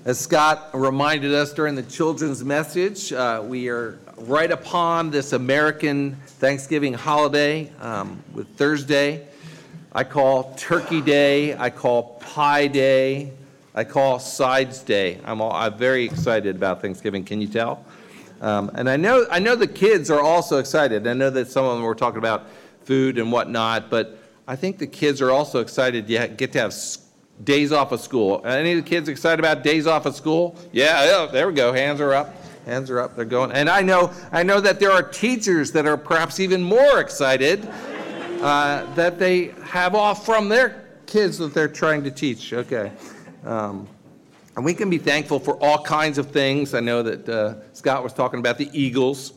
As Scott reminded us during the children's message, we are right upon this American Thanksgiving holiday with Thursday. I call Turkey Day, I call Pie Day, I call Sides Day. I'm very excited about Thanksgiving, can you tell? And I know the kids are also excited. I know that some of them were talking about food and whatnot, but I think the kids are also excited you get to have days off of school. Any of the kids excited about days off of school? Yeah, there we go. Hands are up. They're going. And I know that there are teachers that are perhaps even more excited that they have off from their kids that they're trying to teach. Okay. And we can be thankful for all kinds of things. I know that Scott was talking about the Eagles.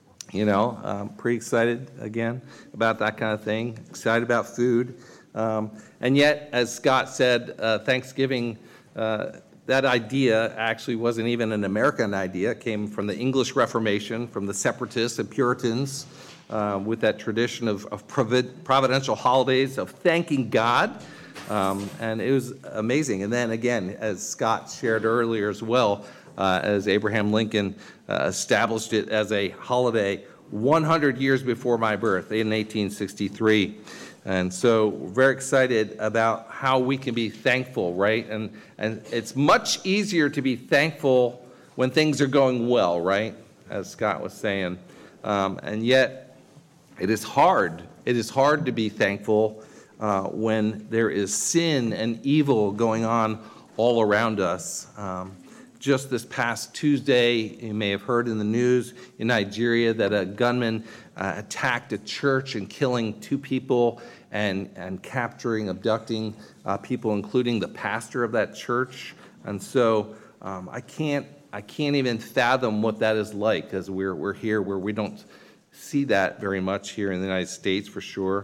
Pretty excited again about that kind of thing. Excited about food. And yet, as Scott said, Thanksgiving, that idea actually wasn't even an American idea. It came from the English Reformation, from the Separatists and Puritans, with that tradition of providential holidays, of thanking God. And it was amazing. And then again, as Scott shared earlier as well, as Abraham Lincoln established it as a holiday 100 years before my birth in 1863. And so we're very excited about how we can be thankful, right? And it's much easier to be thankful when things are going well, right? As Scott was saying. And yet it is hard. It is hard to be thankful when there is sin and evil going on all around us. Just this past Tuesday, you may have heard in the news in Nigeria that a gunman attacked a church and killing 2 people and capturing, abducting people, including the pastor of that church. And so I can't even fathom what that is like, because we're here where we don't see that very much here in the United States for sure.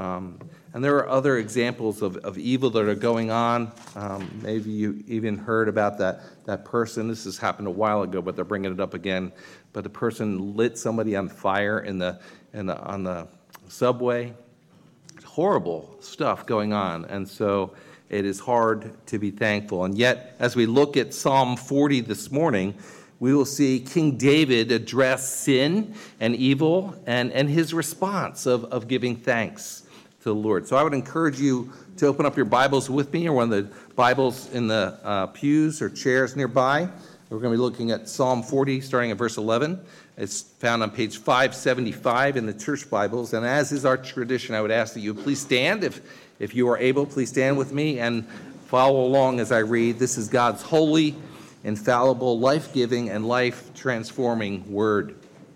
And there are other examples of evil that are going on. Maybe you even heard about that person. This has happened a while ago, but they're bringing it up again. But the person lit somebody on fire on the subway. Horrible stuff going on. And so it is hard to be thankful. And yet, as we look at Psalm 40 this morning, we will see King David address sin and evil and his response of giving thanks to the Lord. So I would encourage you to open up your Bibles with me, or one of the Bibles in the pews or chairs nearby. We're going to be looking at Psalm 40, starting at verse 11. It's found on page 575 in the church Bibles. And as is our tradition, I would ask that you please stand. If you are able, please stand with me and follow along as I read. This is God's holy, infallible, life-giving, and life-transforming word.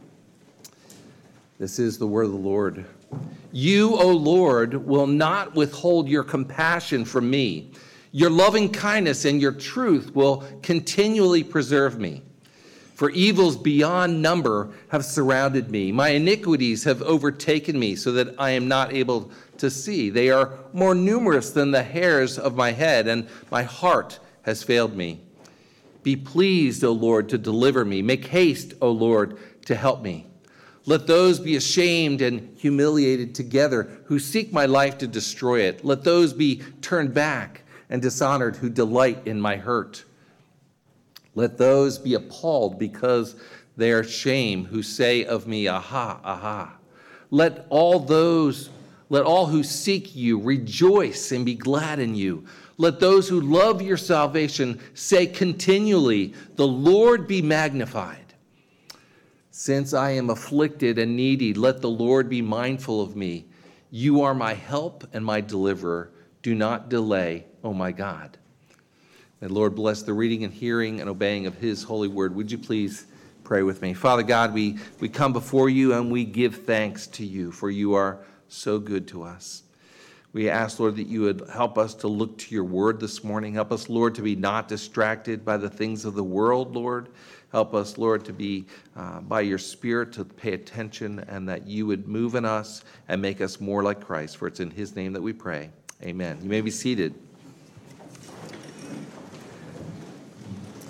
This is the word of the Lord. You, O Lord, will not withhold your compassion from me. Your loving kindness and your truth will continually preserve me. For evils beyond number have surrounded me. My iniquities have overtaken me so that I am not able to see. They are more numerous than the hairs of my head, and my heart has failed me. Be pleased, O Lord, to deliver me. Make haste, O Lord, to help me. Let those be ashamed and humiliated together who seek my life to destroy it. Let those be turned back and dishonored who delight in my hurt. Let those be appalled because they are shame who say of me, aha, aha. Let all who seek you rejoice and be glad in you. Let those who love your salvation say continually, the Lord be magnified. Since I am afflicted and needy, let the Lord be mindful of me. You are my help and my deliverer. Do not delay, O my God. May the Lord bless the reading and hearing and obeying of his holy word. Would you please pray with me? Father God, we come before you and we give thanks to you, for you are so good to us. We ask, Lord, that you would help us to look to your word this morning. Help us, Lord, to be not distracted by the things of the world, Lord. Help us, Lord, to be by your Spirit to pay attention, and that you would move in us and make us more like Christ. For it's in his name that we pray. Amen. You may be seated.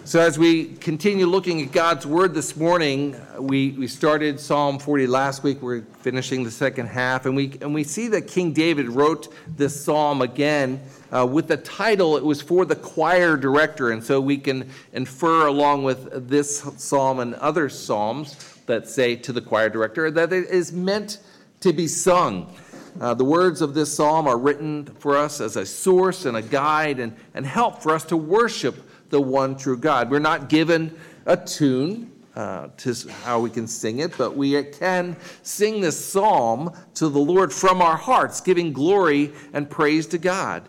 So as we continue looking at God's Word this morning, we started Psalm 40 last week. We're finishing the second half, and we see that King David wrote this psalm again with the title. It was for the choir director, and so we can infer along with this psalm and other psalms that say to the choir director that it is meant to be sung. The words of this psalm are written for us as a source and a guide and help for us to worship the one true God. We're not given a tune to how we can sing it, but we can sing this psalm to the Lord from our hearts, giving glory and praise to God.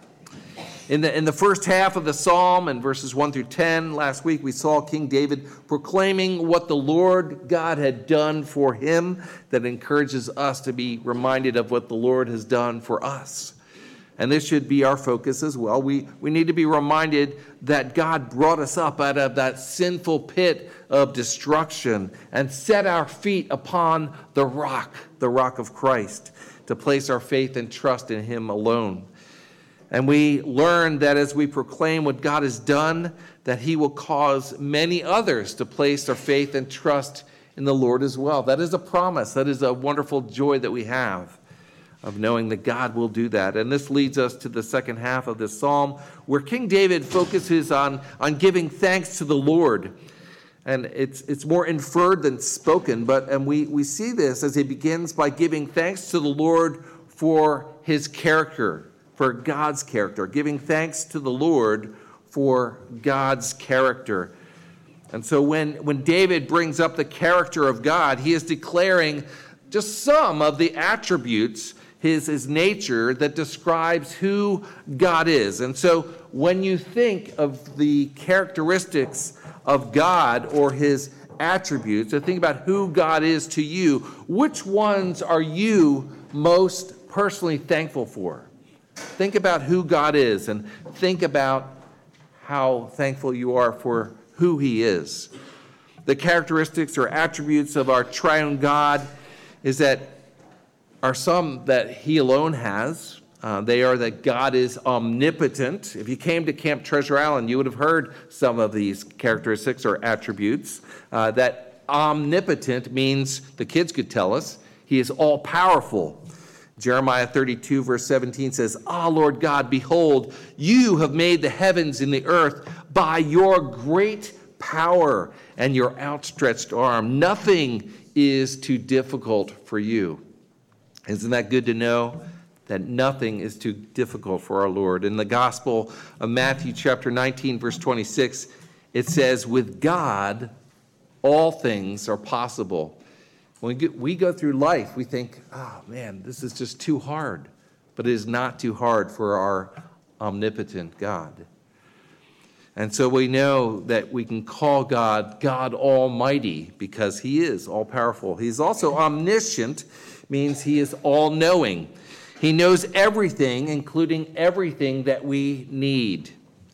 In the first half of the psalm, in verses 1 through 10, last week we saw King David proclaiming what the Lord God had done for him. That encourages us to be reminded of what the Lord has done for us. And this should be our focus as well. We need to be reminded that God brought us up out of that sinful pit of destruction and set our feet upon the rock of Christ, to place our faith and trust in him alone. And we learn that as we proclaim what God has done, that he will cause many others to place their faith and trust in the Lord as well. That is a promise. That is a wonderful joy that we have, of knowing that God will do that. And this leads us to the second half of this psalm, where King David focuses on giving thanks to the Lord. And it's more inferred than spoken, and we see this as he begins by giving thanks to the Lord for his character, for God's character, giving thanks to the Lord for God's character. And so when David brings up the character of God, he is declaring just some of the attributes, his nature, that describes who God is. And so when you think of the characteristics of God or his attributes, or think about who God is to you, which ones are you most personally thankful for? Think about who God is and think about how thankful you are for who he is. The characteristics or attributes of our triune God are some that he alone has. They are that God is omnipotent. If you came to Camp Treasure Island, you would have heard some of these characteristics or attributes. That omnipotent means, the kids could tell us, he is all-powerful. Jeremiah 32, verse 17 says, "Ah, Lord God, behold, you have made the heavens and the earth by your great power and your outstretched arm. Nothing is too difficult for you." Isn't that good to know? That nothing is too difficult for our Lord. In the Gospel of Matthew chapter 19, verse 26, it says, "With God, all things are possible." When we go through life, we think, oh man, this is just too hard. But it is not too hard for our omnipotent God. And so we know that we can call God Almighty, because he is all-powerful. He's also omniscient, means he is all-knowing. He knows everything, including everything that we need.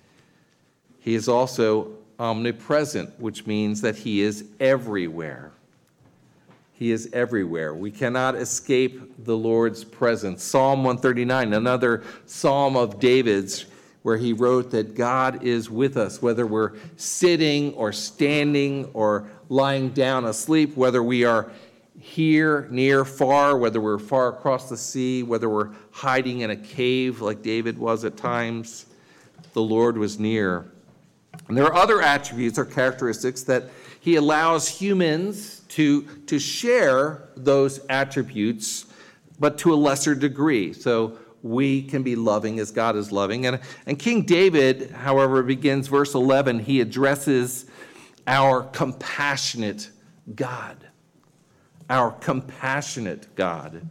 He is also omnipresent, which means that he is everywhere. He is everywhere. We cannot escape the Lord's presence. Psalm 139, another psalm of David's, where he wrote that God is with us, whether we're sitting or standing or lying down asleep, whether we are here, near, far, whether we're far across the sea, whether we're hiding in a cave like David was at times, the Lord was near. And there are other attributes or characteristics that he allows humans to share those attributes, but to a lesser degree. So we can be loving as God is loving. And King David, however, begins verse 11, he addresses our compassionate God. Our compassionate God.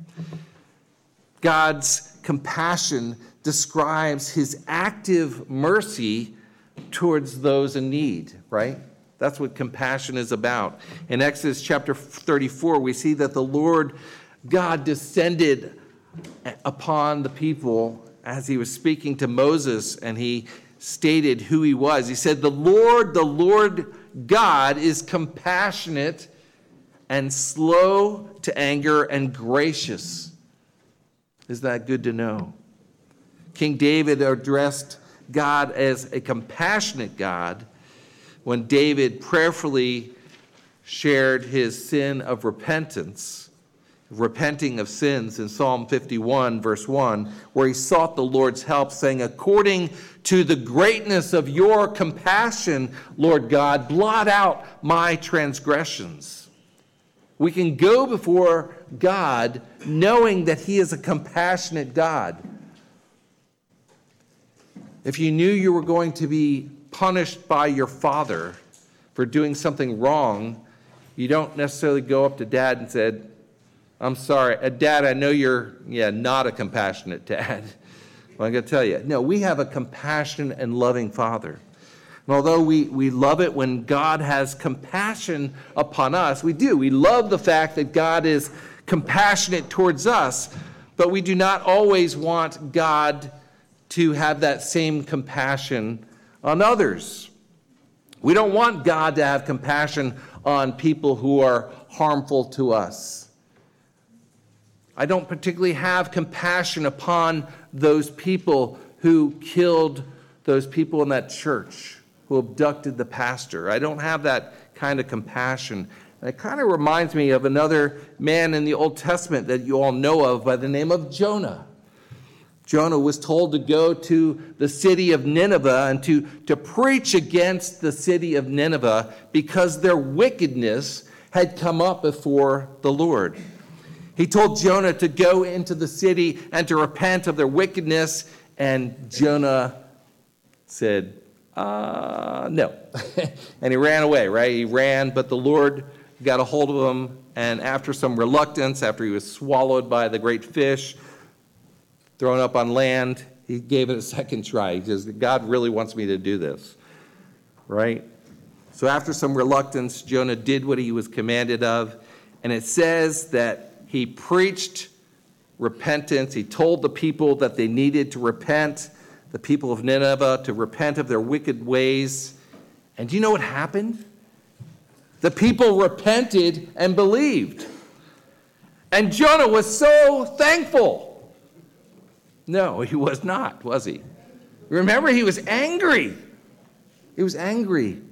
God's compassion describes his active mercy towards those in need, right? That's what compassion is about. In Exodus chapter 34, we see that the Lord God descended upon the people as he was speaking to Moses, and he stated who he was. He said, the Lord God is compassionate and slow to anger and gracious. Is that good to know? King David addressed God as a compassionate God, when David prayerfully shared his sin of repentance, repenting of sins in Psalm 51, verse 1, where he sought the Lord's help, saying, according to the greatness of your compassion, Lord God, blot out my transgressions. We can go before God knowing that he is a compassionate God. If you knew you were going to be punished by your father for doing something wrong, you don't necessarily go up to dad and say, I'm sorry, Dad, I know you're not a compassionate dad. Well, I'm going to tell you, no, we have a compassionate and loving Father. And although we love it when God has compassion upon us, we do. We love the fact that God is compassionate towards us, but we do not always want God to have that same compassion on others. We don't want God to have compassion on people who are harmful to us. I don't particularly have compassion upon those people who killed those people in that church, who abducted the pastor. I don't have that kind of compassion. And it kind of reminds me of another man in the Old Testament that you all know of by the name of Jonah. Jonah was told to go to the city of Nineveh and to preach against the city of Nineveh because their wickedness had come up before the Lord. He told Jonah to go into the city and to repent of their wickedness, and Jonah said, no. And he ran away, right? He ran, but the Lord got a hold of him, and after some reluctance, after he was swallowed by the great fish, thrown up on land, he gave it a second try. He says, God really wants me to do this, right? So after some reluctance, Jonah did what he was commanded of, and it says that he preached repentance. He told the people that they needed to repent, the people of Nineveh, to repent of their wicked ways. And do you know what happened? The people repented and believed. And Jonah was so thankful. No, he was not, was he? Remember, he was angry. He was angry.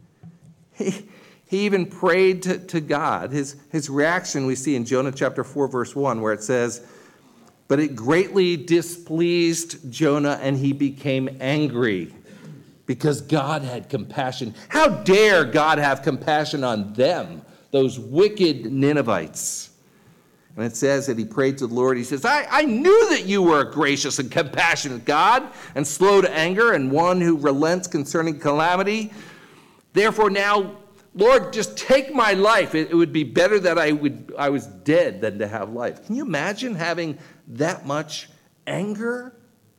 He even prayed to God. His reaction we see in Jonah chapter 4, verse 1, where it says, but it greatly displeased Jonah, and he became angry because God had compassion. How dare God have compassion on them, those wicked Ninevites? And it says that he prayed to the Lord. He says, I knew that you were a gracious and compassionate God, and slow to anger, and one who relents concerning calamity. Therefore now, Lord, just take my life. It would be better that I was dead than to have life. Can you imagine having that much anger?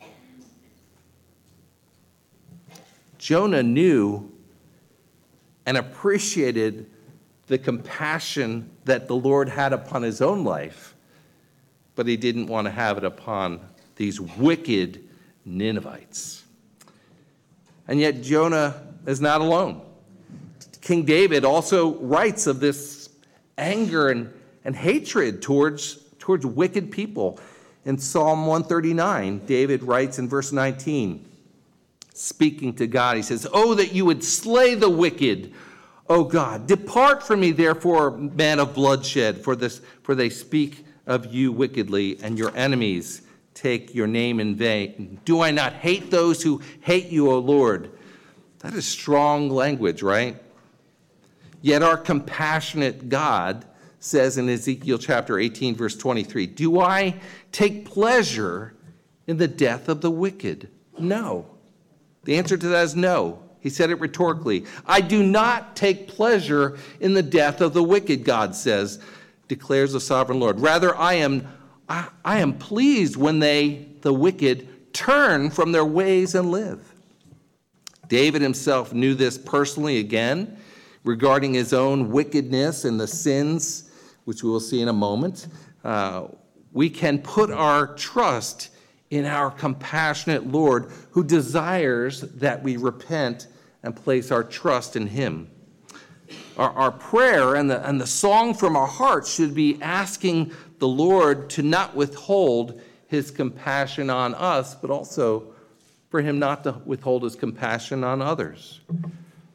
Jonah knew and appreciated the compassion that the Lord had upon his own life, but he didn't want to have it upon these wicked Ninevites. And yet Jonah is not alone. King David also writes of this anger and hatred towards wicked people. In Psalm 139, David writes in verse 19, speaking to God, he says, oh, that you would slay the wicked, O God. Depart from me, therefore, man of bloodshed, for they speak of you wickedly, and your enemies take your name in vain. Do I not hate those who hate you, O Lord? That is strong language, right? Yet our compassionate God says in Ezekiel chapter 18, verse 23, do I take pleasure in the death of the wicked? No. The answer to that is no. He said it rhetorically. I do not take pleasure in the death of the wicked, God says, declares the sovereign Lord. Rather, I am pleased when the wicked turn from their ways and live. David himself knew this personally again, regarding his own wickedness and the sins, which we will see in a moment. We can put our trust in our compassionate Lord, who desires that we repent and place our trust in him. Our prayer and the song from our hearts should be asking the Lord to not withhold his compassion on us, but also for him not to withhold his compassion on others.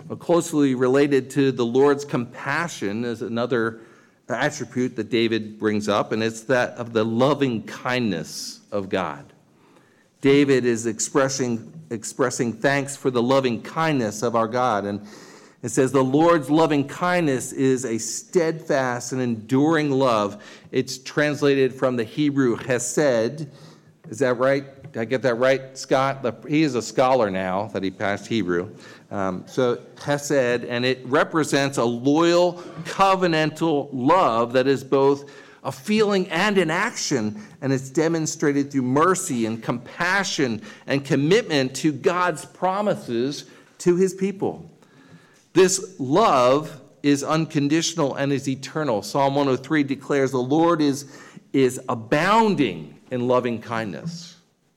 Closely related to the Lord's compassion is another attribute that David brings up, and it's that of the loving kindness of God. David is expressing thanks for the loving kindness of our God. And it says, the Lord's loving kindness is a steadfast and enduring love. It's translated from the Hebrew hesed. Is that right? Did I get that right, Scott? He is a scholar now that he passed Hebrew. So hesed, and it represents a loyal, covenantal love that is both a feeling and an action, and it's demonstrated through mercy and compassion and commitment to God's promises to his people. This love is unconditional and is eternal. Psalm 103 declares the Lord is abounding in loving kindness.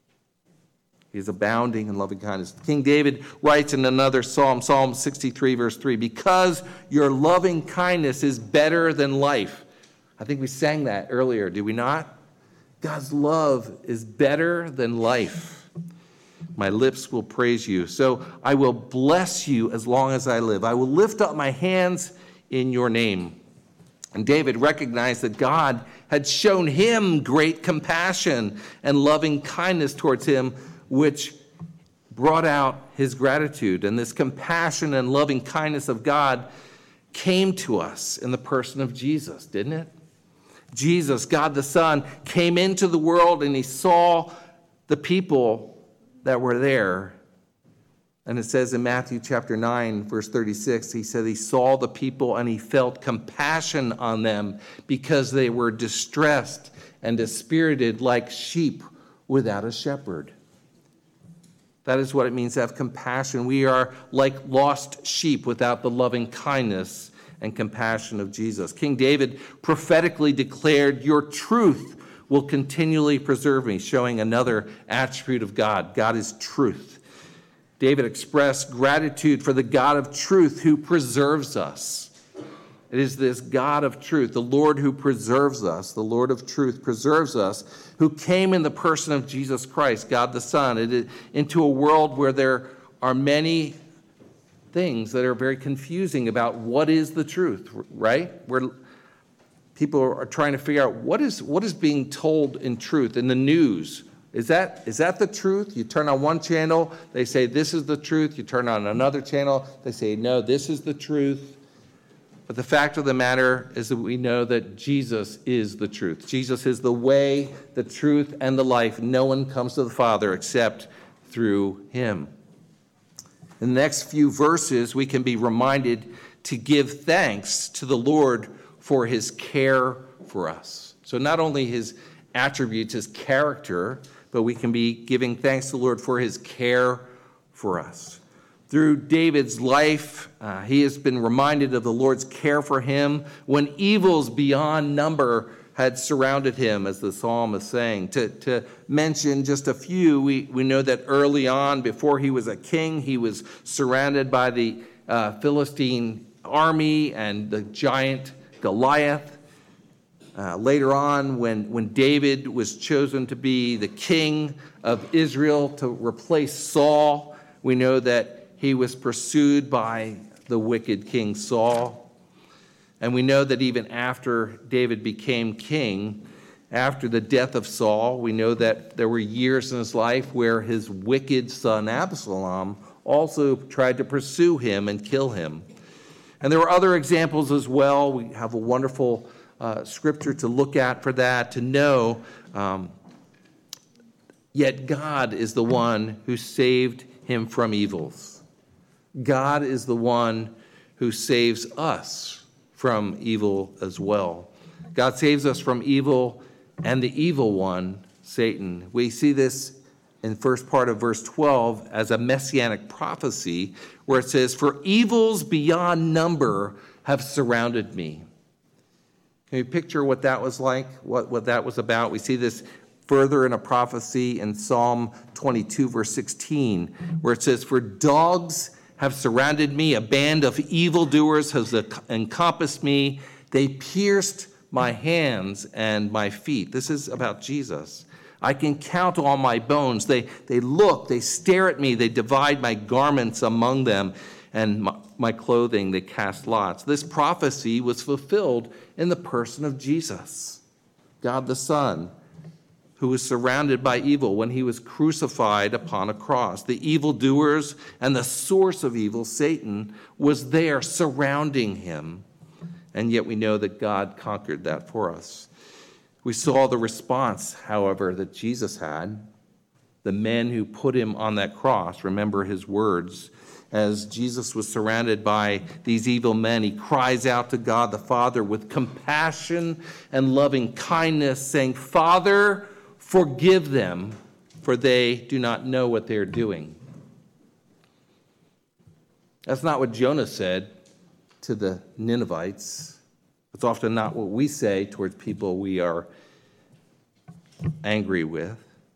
He is abounding in loving kindness. King David writes in another psalm, Psalm 63, verse 3, because your loving kindness is better than life. I think we sang that earlier, did we not? God's love is better than life. My lips will praise you. So I will bless you as long as I live. I will lift up my hands in your name. And David recognized that God had shown him great compassion and loving kindness towards him, which brought out his gratitude. And this compassion and loving kindness of God came to us in the person of Jesus, didn't it? Jesus, God the Son, came into the world and he saw the people that were there. And it says in Matthew chapter 9, verse 36, he said he saw the people and he felt compassion on them because they were distressed and dispirited like sheep without a shepherd. That is what it means to have compassion. We are like lost sheep without the loving kindness and compassion of Jesus. King David prophetically declared, your truth will continually preserve me, showing another attribute of God. God is truth. David expressed gratitude for the God of truth who preserves us. It is this God of truth, the Lord who preserves us, the Lord of truth preserves us, who came in the person of Jesus Christ, God the Son, into a world where there are many things that are very confusing about what is the truth, right? Where people are trying to figure out what is being told in truth in the news. Is that the truth? You turn on one channel, they say this is the truth. You turn on another channel, they say no, this is the truth. But the fact of the matter is that we know that Jesus is the truth. Jesus is the way, the truth, and the life. No one comes to the Father except through him. In the next few verses, we can be reminded to give thanks to the Lord for his care for us. So not only his attributes, his character, but we can be giving thanks to the Lord for his care for us. Through David's life, he has been reminded of the Lord's care for him when evils beyond number had surrounded him, as the psalm is saying. To mention just a few, we know that early on, before he was a king, he was surrounded by the Philistine army and the giant Goliath. Later on, when David was chosen to be the king of Israel to replace Saul, we know that he was pursued by the wicked King Saul. And we know that even after David became king, after the death of Saul, we know that there were years in his life where his wicked son Absalom also tried to pursue him and kill him. And there were other examples as well. We have a wonderful scripture to look at for that, to know. Yet God is the one who saved him from evils. God is the one who saves us from evil as well. God saves us from evil and the evil one, Satan. We see this in the first part of verse 12 as a messianic prophecy where it says, for evils beyond number have surrounded me. Can you picture what that was like, what that was about? We see this further in a prophecy in Psalm 22, verse 16, where it says, for dogs have surrounded me, a band of evildoers has encompassed me. They pierced my hands and my feet. This is about Jesus. I can count all my bones. They look, they stare at me, they divide my garments among them, and my clothing, they cast lots. This prophecy was fulfilled in the person of Jesus, God the Son, who was surrounded by evil when he was crucified upon a cross. The evildoers and the source of evil, Satan, was there surrounding him. And yet we know that God conquered that for us. We saw the response, however, that Jesus had. The men who put him on that cross, remember his words, as Jesus was surrounded by these evil men, he cries out to God the Father with compassion and loving kindness, saying, "Father, forgive them, for they do not know what they are doing." That's not what Jonah said to the Ninevites. It's often not what we say towards people we are angry with.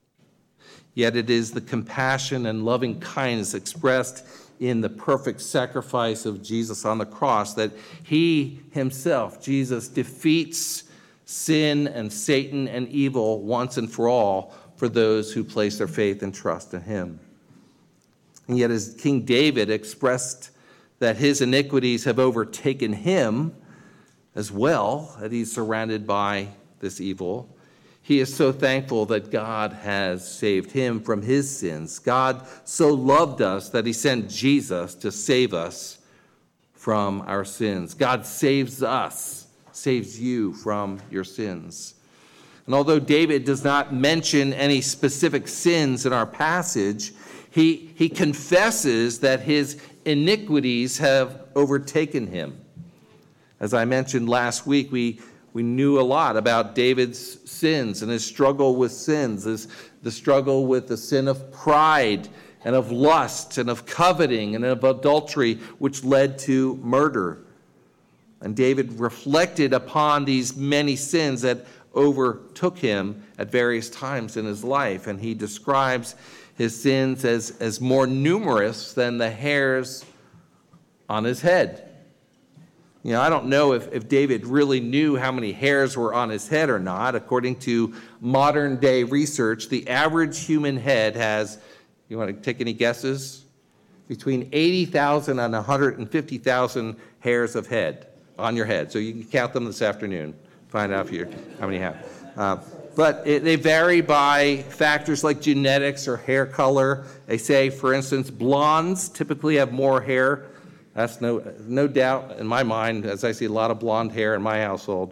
Yet it is the compassion and loving kindness expressed in the perfect sacrifice of Jesus on the cross that he himself, Jesus, defeats sin and Satan and evil once and for all for those who place their faith and trust in him. And yet as King David expressed that his iniquities have overtaken him as well, that he's surrounded by this evil, he is so thankful that God has saved him from his sins. God so loved us that he sent Jesus to save us from our sins. God saves us, saves you from your sins. And although David does not mention any specific sins in our passage, he confesses that his iniquities have overtaken him. As I mentioned last week, we knew a lot about David's sins and his struggle with sins, the struggle with the sin of pride and of lust and of coveting and of adultery, which led to murder. And David reflected upon these many sins that overtook him at various times in his life, and he describes his sins as more numerous than the hairs on his head. You know, I don't know if David really knew how many hairs were on his head or not. According to modern day research, the average human head has, you want to take any guesses? Between 80,000 and 150,000 hairs of head on your head. So you can count them this afternoon, find out how many you have. But they vary by factors like genetics or hair color. They say, for instance, blondes typically have more hair. That's no doubt in my mind, as I see a lot of blonde hair in my household.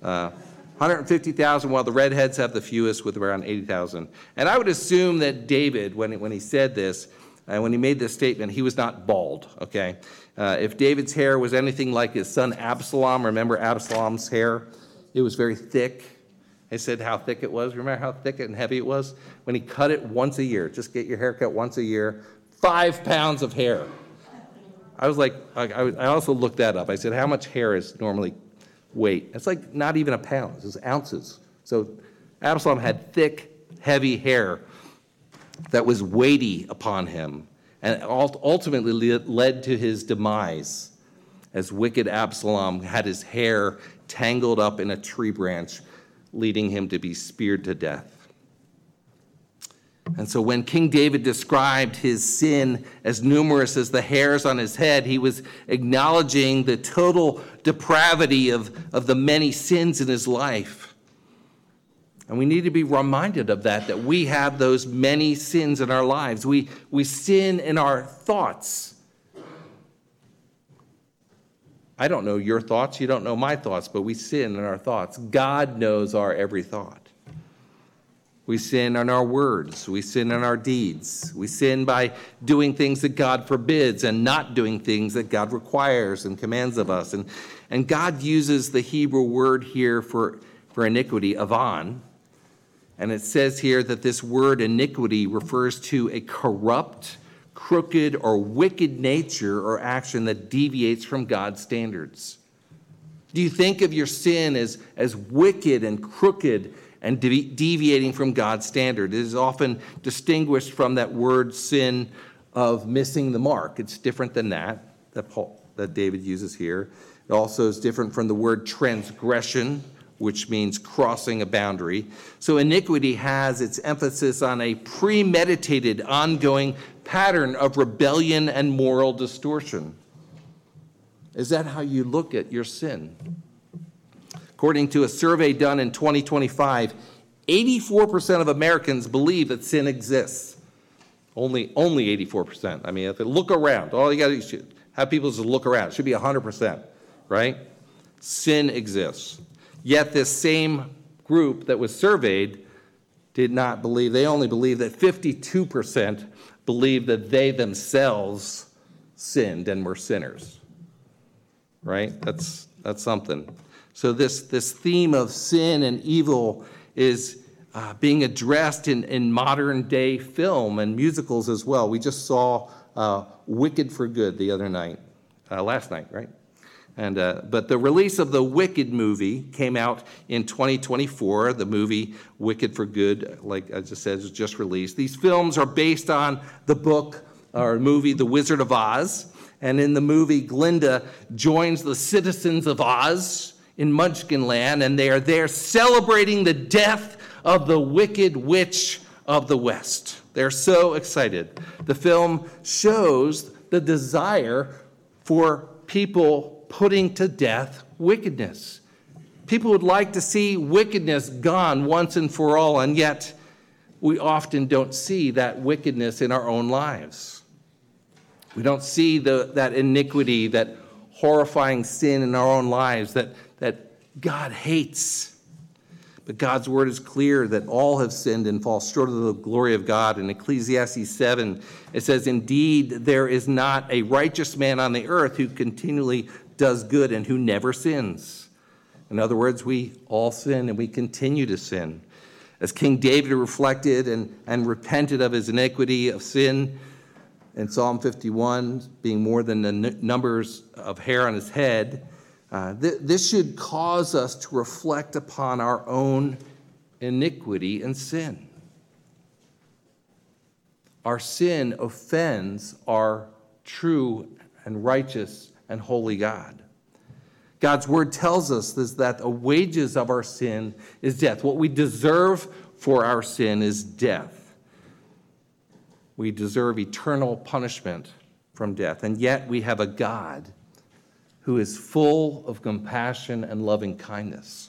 150,000, while the redheads have the fewest with around 80,000. And I would assume that David, when he said this, when he made this statement, he was not bald, okay? If David's hair was anything like his son Absalom, remember Absalom's hair? It was very thick. They said how thick it was. Remember how thick and heavy it was? When he cut it once a year, just get your hair cut once a year, 5 pounds of hair. I was like, I also looked that up. I said, how much hair is normally weight? It's like not even a pound, it's ounces. So Absalom had thick, heavy hair that was weighty upon him and ultimately led to his demise as wicked Absalom had his hair tangled up in a tree branch, leading him to be speared to death. And so when King David described his sin as numerous as the hairs on his head, he was acknowledging the total depravity of the many sins in his life. And we need to be reminded of that we have those many sins in our lives. We sin in our thoughts. I don't know your thoughts, you don't know my thoughts, but we sin in our thoughts. God knows our every thought. We sin in our words. We sin in our deeds. We sin by doing things that God forbids and not doing things that God requires and commands of us. And God uses the Hebrew word here for iniquity, avon. And it says here that this word iniquity refers to a corrupt, crooked, or wicked nature or action that deviates from God's standards. Do you think of your sin as wicked and crooked and deviating from God's standard? It is often distinguished from that word sin of missing the mark. It's different than that David uses here. It also is different from the word transgression, which means crossing a boundary. So iniquity has its emphasis on a premeditated, ongoing pattern of rebellion and moral distortion. Is that how you look at your sin? According to a survey done in 2025, 84% of Americans believe that sin exists. Only 84%. I mean, if they look around, all you got to have people just look around. It should be 100%, right? Sin exists. Yet this same group that was surveyed did not believe, they only believe that 52% believe that they themselves sinned and were sinners, right? That's something. So this theme of sin and evil is being addressed in modern day film and musicals as well. We just saw Wicked for Good the other night, last night, right? And but the release of the Wicked movie came out in 2024. The movie Wicked for Good, like I just said, is just released. These films are based on the book or movie The Wizard of Oz. And in the movie, Glinda joins the citizens of Oz in Munchkin Land, and they are there celebrating the death of the Wicked Witch of the West. They're so excited. The film shows the desire for people putting to death wickedness. People would like to see wickedness gone once and for all, and yet we often don't see that wickedness in our own lives. We don't see that iniquity, that horrifying sin in our own lives that God hates. But God's word is clear that all have sinned and fall short of the glory of God. In Ecclesiastes 7, it says, "Indeed, there is not a righteous man on the earth who continually does good and who never sins." In other words, we all sin and we continue to sin. As King David reflected and repented of his iniquity of sin in Psalm 51, being more than the numbers of hair on his head, this should cause us to reflect upon our own iniquity and sin. Our sin offends our true and righteous and holy God. God's word tells us that the wages of our sin is death. What we deserve for our sin is death. We deserve eternal punishment from death. And yet we have a God who is full of compassion and loving kindness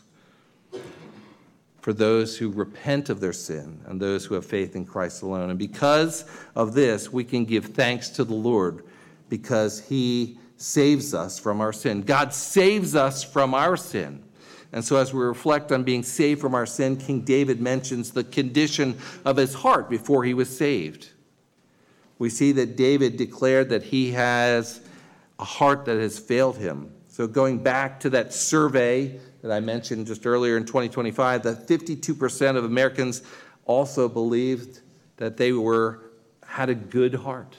for those who repent of their sin and those who have faith in Christ alone. And because of this, we can give thanks to the Lord because he saves us from our sin. God saves us from our sin. And so as we reflect on being saved from our sin, King David mentions the condition of his heart before he was saved. We see that David declared that he has a heart that has failed him. So going back to that survey that I mentioned just earlier in 2025, that 52% of Americans also believed that they had a good heart.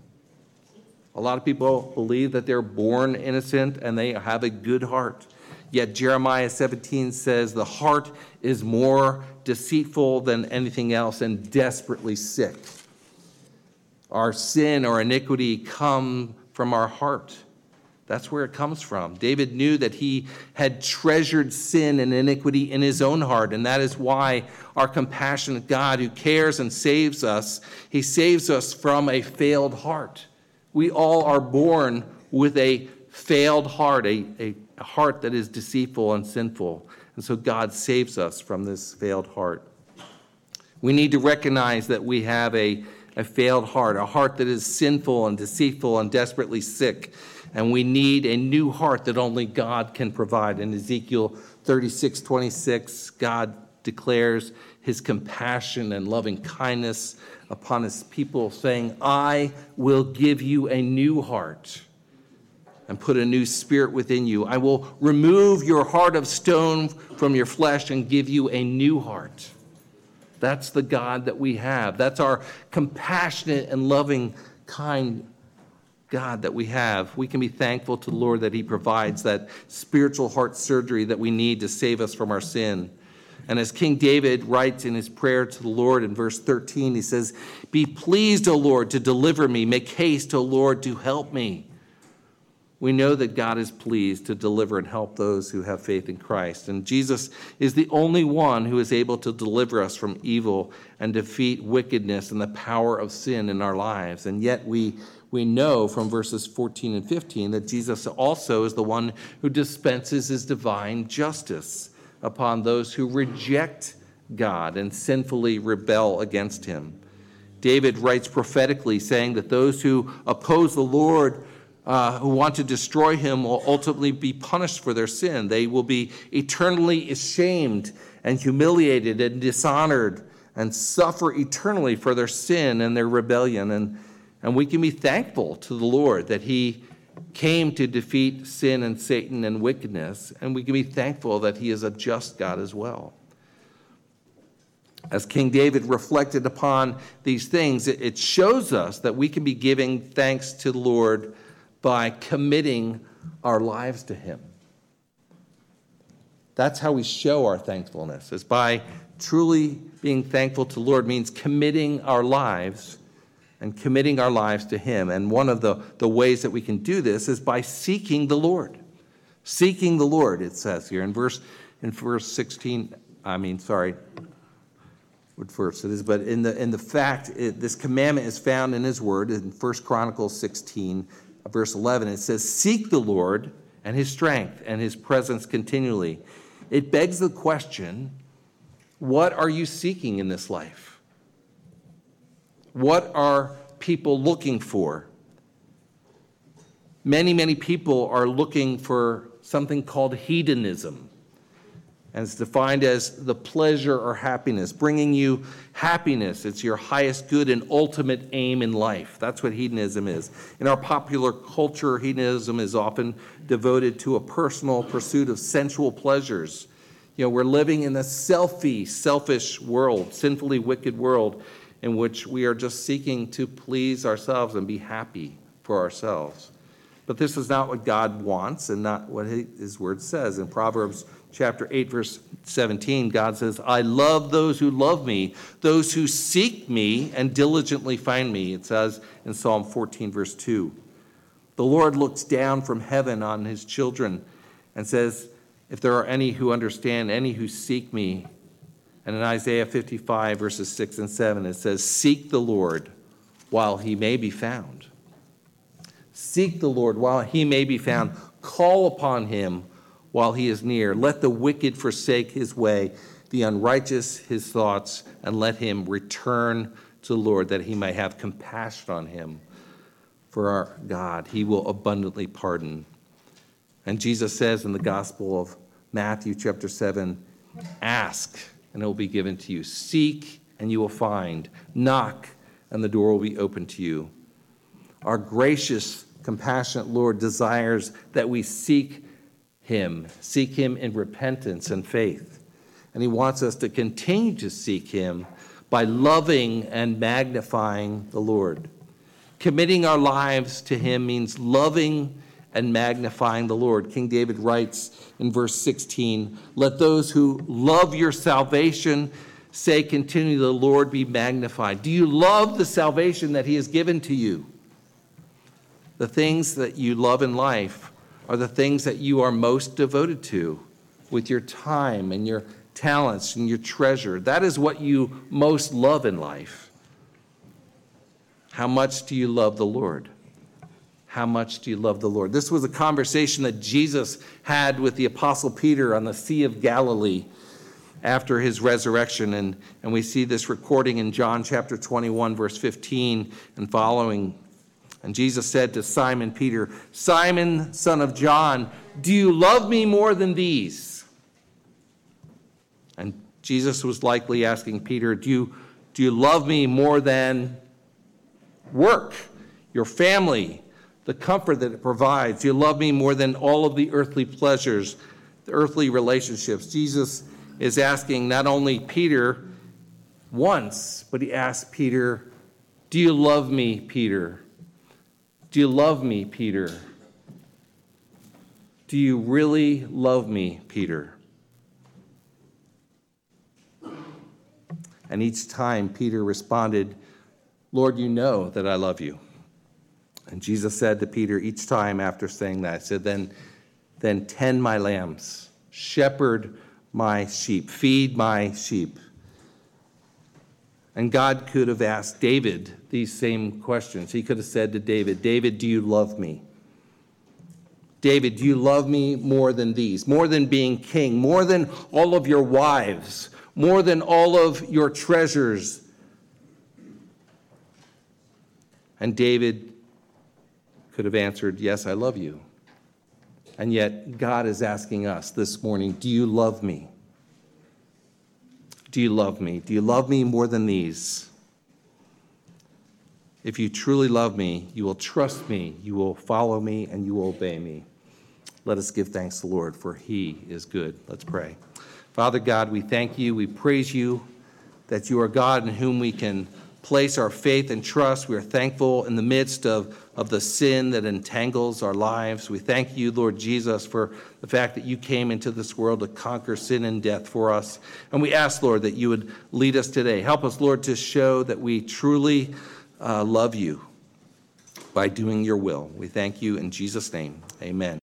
A lot of people believe that they're born innocent and they have a good heart. Yet Jeremiah 17 says the heart is more deceitful than anything else and desperately sick. Our sin or iniquity come from our heart. That's where it comes from. David knew that he had treasured sin and iniquity in his own heart, and that is why our compassionate God who cares and saves us, he saves us from a failed heart. We all are born with a failed heart, a heart that is deceitful and sinful. And so God saves us from this failed heart. We need to recognize that we have a failed heart, a heart that is sinful and deceitful and desperately sick. And we need a new heart that only God can provide. In Ezekiel 36:26, God declares his compassion and loving kindness upon his people, saying, "I will give you a new heart and put a new spirit within you. I will remove your heart of stone from your flesh and give you a new heart." That's the God that we have. That's our compassionate and loving, kind God that we have. We can be thankful to the Lord that he provides that spiritual heart surgery that we need to save us from our sin. And as King David writes in his prayer to the Lord in verse 13, he says, "Be pleased, O Lord, to deliver me. Make haste, O Lord, to help me." We know that God is pleased to deliver and help those who have faith in Christ. And Jesus is the only one who is able to deliver us from evil and defeat wickedness and the power of sin in our lives. And yet we we know from verses 14 and 15 that Jesus also is the one who dispenses his divine justice upon those who reject God and sinfully rebel against him. David writes prophetically, saying that those who oppose the Lord, who want to destroy him, will ultimately be punished for their sin. They will be eternally ashamed and humiliated and dishonored and suffer eternally for their sin and their rebellion. And we can be thankful to the Lord that he came to defeat sin and Satan and wickedness, and we can be thankful that he is a just God as well. As King David reflected upon these things, it shows us that we can be giving thanks to the Lord by committing our lives to him. That's how we show our thankfulness, is by truly being thankful to the Lord means committing our lives to him. And one of the ways that we can do this is by seeking the Lord. Seeking the Lord, it says here in verse 16, what verse it is, but in the fact, this commandment is found in his word in 1 Chronicles 16, verse 11. It says, seek the Lord and his strength and his presence continually. It begs the question, what are you seeking in this life? What are people looking for? Many, many people are looking for something called hedonism. And it's defined as the pleasure or happiness, bringing you happiness. It's your highest good and ultimate aim in life. That's what hedonism is. In our popular culture, hedonism is often devoted to a personal pursuit of sensual pleasures. We're living in a selfish world, sinfully wicked world, in which we are just seeking to please ourselves and be happy for ourselves. But this is not what God wants and not what his word says. In Proverbs chapter 8, verse 17, God says, I love those who love me, those who seek me and diligently find me. It says in Psalm 14, verse 2. The Lord looks down from heaven on his children and says, if there are any who understand, any who seek me. And in Isaiah 55, verses 6 and 7, it says, seek the Lord while he may be found. Seek the Lord while he may be found. Call upon him while he is near. Let the wicked forsake his way, the unrighteous his thoughts, and let him return to the Lord, that he may have compassion on him. For our God, he will abundantly pardon. And Jesus says in the Gospel of Matthew chapter 7, ask, and it will be given to you. Seek, and you will find. Knock, and the door will be opened to you. Our gracious, compassionate Lord desires that we seek him in repentance and faith. And he wants us to continue to seek him by loving and magnifying the Lord. Committing our lives to him means loving and magnifying the Lord. King David writes in verse 16, let those who love your salvation say continually, the Lord be magnified. Do you love the salvation that he has given to you? The things that you love in life are the things that you are most devoted to with your time and your talents and your treasure. That is what you most love in life. How much do you love the Lord? How much do you love the Lord? This was a conversation that Jesus had with the Apostle Peter on the Sea of Galilee after his resurrection. And we see this recording in John chapter 21, verse 15 and following. And Jesus said to Simon Peter, Simon, son of John, do you love me more than these? And Jesus was likely asking Peter, do you love me more than work, your family, the comfort that it provides? Do you love me more than all of the earthly pleasures, the earthly relationships? Jesus is asking not only Peter once, but he asks Peter, do you love me, Peter? Do you love me, Peter? Do you really love me, Peter? And each time Peter responded, Lord, you know that I love you. And Jesus said to Peter each time after saying that, said, then tend my lambs, shepherd my sheep, feed my sheep. And God could have asked David these same questions. He could have said to David, David, do you love me? David, do you love me more than these? More than being king? More than all of your wives? More than all of your treasures? And David could have answered, yes, I love you. And yet God is asking us this morning, do you love me? Do you love me? Do you love me more than these? If you truly love me, you will trust me, you will follow me, and you will obey me. Let us give thanks to the Lord, for he is good. Let's pray. Father God, we thank you, we praise you that you are God in whom we can place our faith and trust. We are thankful in the midst of the sin that entangles our lives. We thank you, Lord Jesus, for the fact that you came into this world to conquer sin and death for us. And we ask, Lord, that you would lead us today. Help us, Lord, to show that we truly love you by doing your will. We thank you in Jesus' name. Amen.